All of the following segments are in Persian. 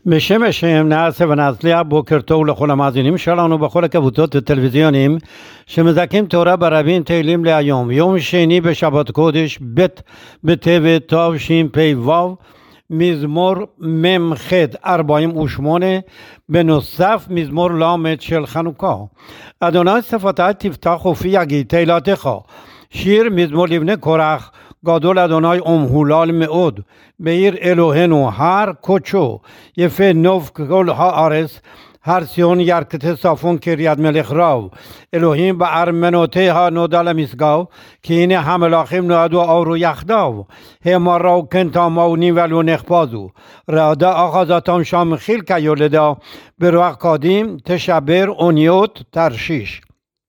בשם נעשה ונצליח. בוקר טוב לכל המאזינים שלנו בכל הקבוצות הטלוויזיוניים שמזכים תורה ברבים תהילים להיום, יום שני בשבת קודש ב' בטבת תשפ"ו, מזמור מ"ח 48, בנוסף מזמור ל' של חנוכה. אדוני שפתי תפתח ופי יגיד תהילתך. שיר מזמור לבני קורח. גדול אדוני ומהולל מאוד, בעיר אלוהינו הר קודשו, יפה נוף כל הארץ, הר ציון ירכתי צפון קריית מלך רב. אלוהים בארמנותיה נודע למשגב, כי הנה המלאכים נועדו אורו יחדיו, הם ראו כן תמו ולא נחפזו. רעדה אחזתם שם חילקה יולדה, ברוח קדים תשבר אוניות תרשיש.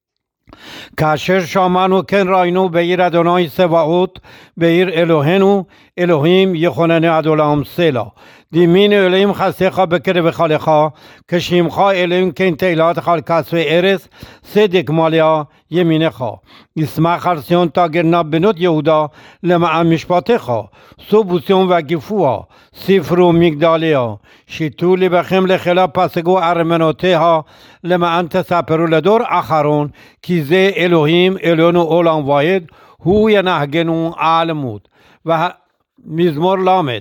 כאשר שמענו כן ראינו בעיר אדוני צבאות, בעיר אלוהינו, אלוהים יכונן עד עולם סלה. דימין אלוהים חסך בקרבך לך, כשמך אלוהים כן תהילתך על כספי ארץ, צדק מלאה ימינך. ישמח על ציון תגרנה בנות יהודה למען משפטך, סובו ציון וגיפוה, ספרו מגדליה. שיתו לבכם לחילה פסגו ארמנותיה, למען תספרו לדור אחרון, כי זה אלוהים אלוהינו עולם ועד, הוא ינהגנו על מות. ומזמור ל'.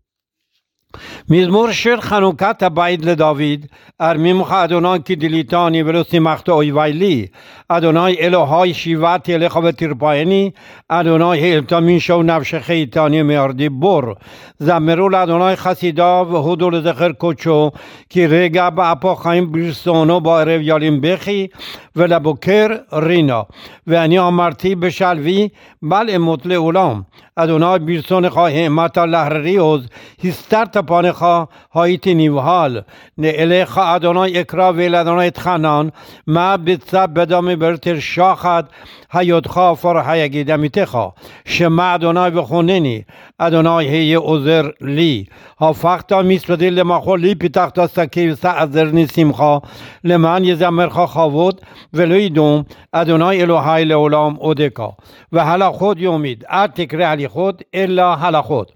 מזמור שיר חנוכת הבית לדוד. ארמימך אדוני כי דליתני ולא שימחת אויבי לי. אדוני אלוהי שיבעתי אליך ותרפאני. אדוני העלת משוא נפשך איתני מארדי בור. זמרו לאדוני חסידיו והודו לזכר קודשו, כי רגע באפו חיים ברצונו בערב ילין בכי ולבוקר רינה. ואני אמרתי בשלווי בל אמות לעולם. אדוני ברצונך האמרת להררי עוז, הסתרת פניך הייתי נבהל. אליך אדוני אקרא ואל אדוני אתחנן, מה ביצע בדם ברתר שחת, היותך פרחה יגיד עמיתך. שמע אדוני וחונני, אדוני היה עוזר לי. הפכת משפטי למחול לי, פיתחת שקי וסעזרני שמחה, למען יזמרך כבוד ולא ידום, אדוני אלוהי לעולם עודך. והלכות יומית, אל תקרא הליכות אלא הלכות.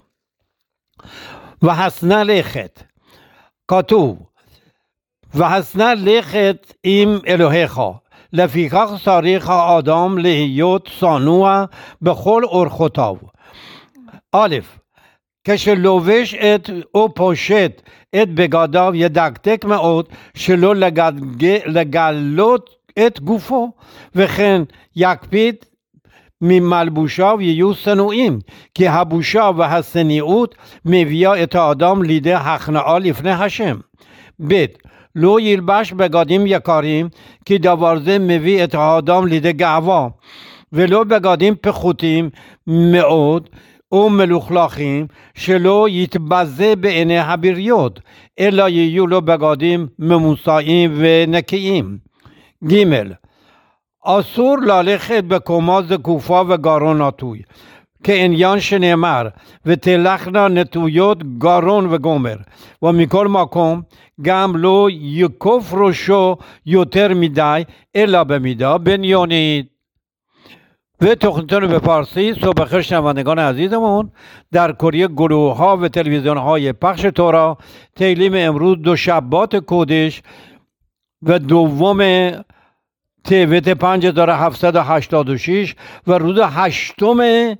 והשנא לכת, כתוב והשנא לכת עם אלוהיך, לפיכך צריך האדם להיות צנוע בכל אורחותיו. א', כשלובש או פושט את בגדיו ידקדק מאוד שלא לגלות את גופו, וכן יקפיד ממלבושיו יהיו שנואים, כי הבושה והצניעות מביאה את האדם לידי הכנעה לפני השם. ב', לא ילבש בגדים יקרים, כי דבר זה מביא את האדם לידי גאווה, ולא בגדים פחותים מאוד או מלוכלכים, שלא יתבזה בעיני הבריות, אלא יהיו לו בגדים ממוסעים ונקיים. ג', אסור ללכת בקומה זקופה וגרון נטוי, כעניין שנאמר ותלכנה נטויות גרון וגומר. ומכל מקום גם לא יקוף ראשו יותר מדי אלא במידה בניונית. ותוכניתנו בפרسی. صبح خیر شنوندگان عزیزمون، در کره گروه ها و تلویزیون های پخش تورا تیلیم امروز دو شبات کودش و دوم تیوت 5786 و روز هشتم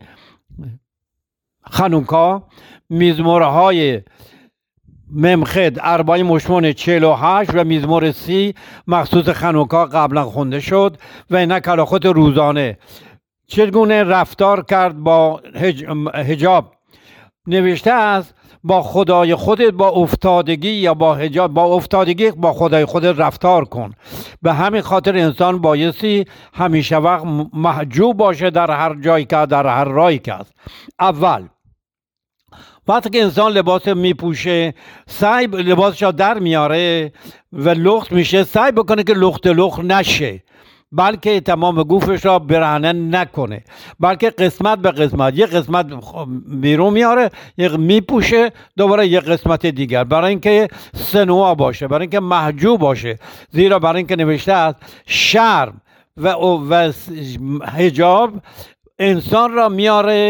خانوکا، مزمورهای ممخد 48 و مزمور 30 مخصوص خانوکا قبلا خونده شد و اینا کلاخوت روزانه. چگونه رفتار کرد با حجاب؟ نوشته است با خدای خودت با افتادگی یا با حجاب، با افتادگی با خدای خودت رفتار کن. به همین خاطر انسان بایستی همیشه وقت محجوب باشه در هر جایی که، در هر راهی که است. اول وقتی که انسان لباس میپوشه، سعی لباسش رو در میاره و لخت میشه، سعی بکنه که لخت نشه، بلکه تمام گوشش را برهنه نکنه، بلکه قسمت به قسمت، یک قسمت بیرون میاره، یک میپوشه، دوباره یک قسمت دیگر، برای اینکه سنوا باشه، برای اینکه محجوب باشه. زیرا برای اینکه نوشته است شرم و حجاب انسان را میاره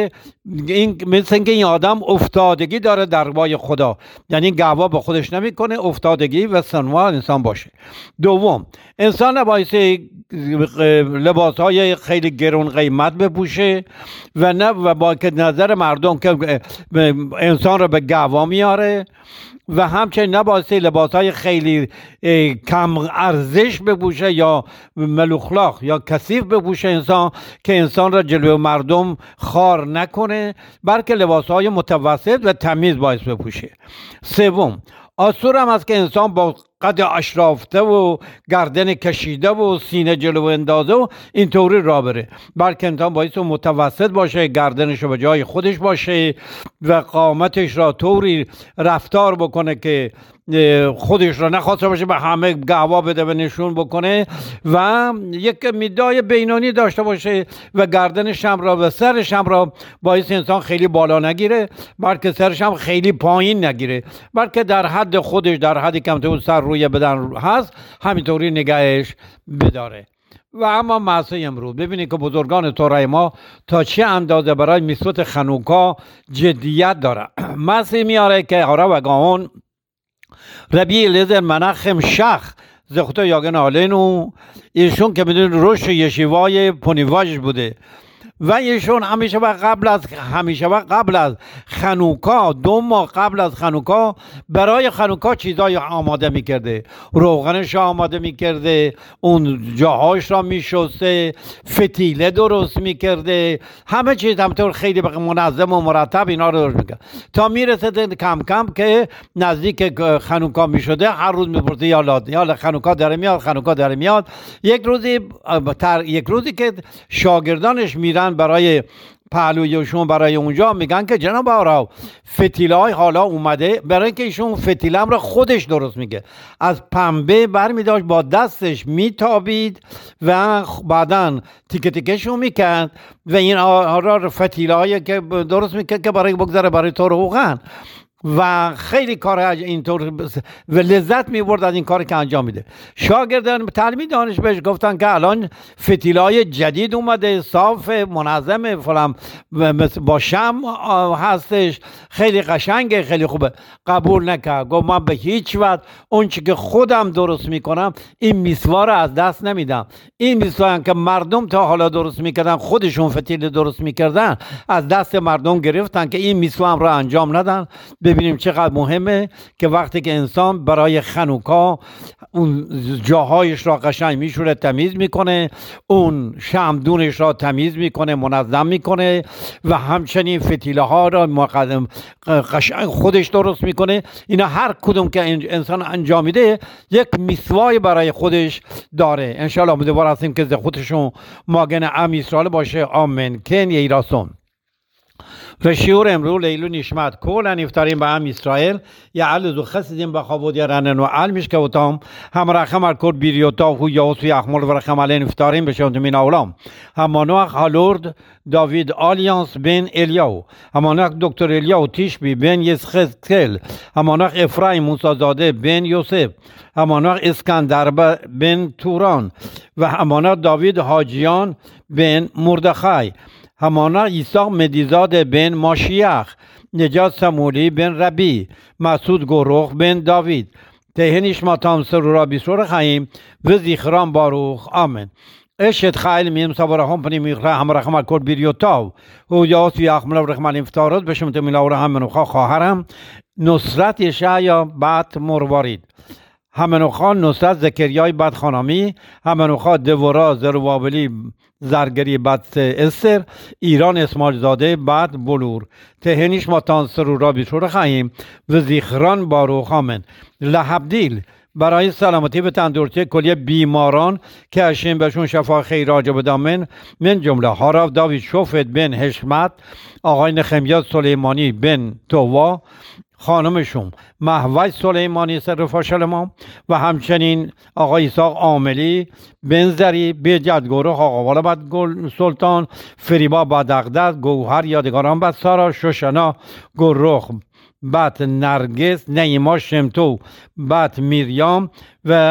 این مثل اینکه این آدم افتادگی داره در بای خدا، یعنی گوا به خودش نمیکنه، افتادگی و سنوار انسان باشه. دوم، انسان نبایستی لباس های خیلی گرون قیمت بپوشه و نه و با که نظر مردم که انسان رو به گوا میاره، و همچنین نبایستی لباس های خیلی کم ارزش بپوشه یا ملوخلاق یا کثیف بپوشه انسان، که انسان را جلوی مردم خار نکنه، بلکه لباس های متوسط و تمیز باید بپوشه. سوم، آسور هم است که انسان با قد اشرافته و گردن کشیده و سینه جلو اندازه و اینطوری راه بره، بلکه انسان باید متوسط باشه، گردنش رو به جای خودش باشه و قامتش را طوری رفتار بکنه که خودش را نخواسته باشه به همه گهوا بده و نشون بکنه، و یک میدای بینانی داشته باشه و گردنش هم را و سرش هم را باعث انسان خیلی بالا نگیره، بلکه سرش هم خیلی پایین نگیره، بلکه در حد خودش، در حدی که تو سر روی بدن هست همینطوری نگهش بداره. و اما معصه امروز ببینید که بزرگان تورای ما تا چه اندازه برای میسوت خنوکا جدیت داره. معصه میاره که آرا و گاهون ربی الیعزر منخم شخ زخوته یاگن آلینو، ایشون که میدونید روش یشیوای پونیواژ بوده و ایشون همیشه وقت قبل از خنوکا، 2 ماه قبل از خنوکا برای خنوکا چیزای آماده میکرده، روغنش آماده میکرده، اون جاهاش را میشسته، فتیله درست میکرده، همه چیز همطور خیلی منظم و مرتب اینا رو درست میکرد تا میرسه کم کم که نزدیک خنوکا میشده. هر روز میپرسه یا خنوکا داره میاد. یک روزی که شاگردانش میرن برای پهلویشون برای اونجا، میگن که جناب آقا فتیله های حالا اومده، برای اینکه ایشون فتیله هم را خودش درست میگه، از پنبه برمیداشت با دستش میتابید و بعدن تیکه تیکهشون میکرد و این آرا فتیله هایی که درست میکرد که برای بگذاره برای تو روغن، و خیلی کار اینطور و لذت میبرد از این کاری که انجام میده. شاگردان تعلیمی دانش بهش گفتن که الان فتیلای جدید اومده، صاف، منظم، فلان، با شمع هستش، خیلی قشنگه، خیلی خوبه. قبول نکرد، گفت من به هیچ وجه اون چی که خودم درست میکنم این میسوار از دست نمیدم. این میسوار که مردم تا حالا درست میکردن، خودشون فتیله درست میکردن، از دست مردم گرفتن که این میسوار را انجام ندن. ببینیم چقدر مهمه که وقتی که انسان برای خنوکا اون جاهایش را قشنگ میشوره، تمیز میکنه، اون شمعدونش را تمیز میکنه، منظم میکنه و همچنین فتیله ها را قشنگ خودش درست میکنه. اینا هر کدوم که انسان انجام میده یک میسوای برای خودش داره. انشاءالله امیدوار هستیم که خودشون ماگن ام اسرائیل باشه. آمین. کن یه راسون و شیور امرو لیلو نشمت کولن افتاریم به ام اسرائیل یا علزو خسیدیم به خوابود رنن و علمش که اوتام هم رخم الکور بیریوتا و یاسوی اخمال و رخم علین افتاریم بشوند من اولام همانوخ هالورد داوید آلیانس بن الیاو، همانوخ دکتر الیاو تیشبی بن یسخزکل، همانوخ افرایم موسازاده بن یوسف، همانوخ اسکندر بن توران و همانوخ داوید حاجیان بن مردخای، همانا عیسی مدیزاد بن ماشیخ، نجات سمولی بن ربی، مسعود گروخ بن داوید، تهنیش ماتام سرورا بیسور خییم و زیخران باروخ. آمین. اشت خیل میم سواره هم پنی میخره هم رخمال کل بیریوتاو و یاس وی اخمال و رخمال افتارد بشم تمیلاوره هم منوخا خواهرم نصرت یشعیا بعد مروارید، همنوخا نصرت زکریای بد خانامی، همنوخا دورا زروابلی زرگری بد استر، ایران اسماعیل زاده بد بلور، تهنیش ماتان سرورا بیشور خواهیم و زیخران باروخ. آمین. لحبدیل برای سلامتی و تندرستی کلیه بیماران که اشیم بهشون شفا خیر راجع بدامن من جمله هاراف داوید شوفت بن حشمت، آقای نخمیات سلیمانی بن تووا، خانمشون مهوش سلیمانی سرفاشلما و همچنین آقای اسحاق عاملی بنزری بیجدگوره آقاوالا بد گل سلطان فریبا بد اقدس گوهر یادگاران بد سارا شوشنا گرخ بد نرگس نیما شمتو بد میریام و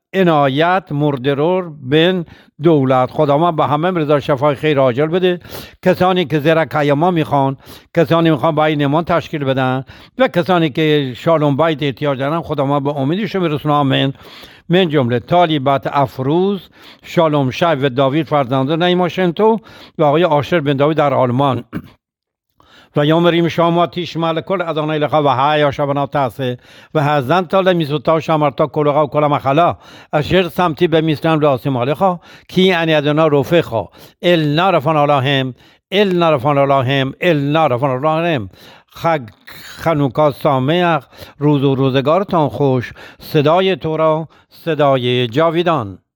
عنایت مردرور بن دولت. خداوند به همه رضا شفای خیر عاجل بده. کسانی که زیر کیما میخوان، کسانی میخوان با این ایمان تشکیل بدن و کسانی که شالوم بایت احتیاج دارن، خداوند به امیدشون برسونه. آمین. من جمله طالبات افروز، شالوم شای و داوید فرزند نیماشنتو و آقای آشر بن داوید در آلمان و یومریم شاماتیش مالکل ادانای لخا و های شبنا تاسه و هزن تا لمیسوتا شامرتا کلوغا و کلا مخلا اشر سمتی به میسلم لاسم آلخا کی انی ادنا رفخا ال نارفان اللهم ال نارفان اللهم ال نارفان اللهم. خنوکا سامع، روز و روزگارتان خوش. صدای تو را صدای جاویدان.